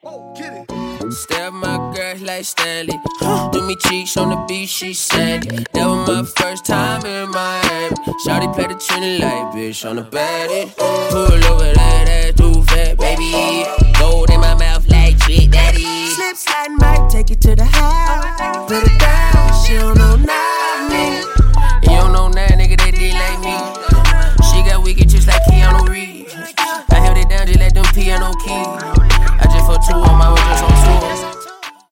Step my girl like Stanley. Do me cheeks on the beach, she sandy. That was my first time in Miami. Shawty play the Trinity like bitch on the baddie. Pull over that ass too fat, baby. Gold in my mouth like Trick Daddy. Slip slide might take you to the house. Put it down, she don't know